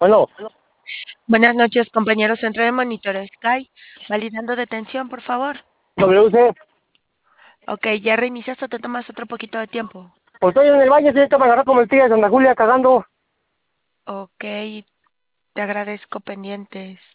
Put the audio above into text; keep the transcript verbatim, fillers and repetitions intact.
Bueno, Buenas noches, compañeros. Centro de monitoreo Sky. Validando detención, por favor. W C, Ok, ya reiniciaste o te tomas otro poquito de tiempo. pues estoy en el baño, señorita, me agarró como el tío de Santa Julia cagando. Ok, te agradezco pendientes.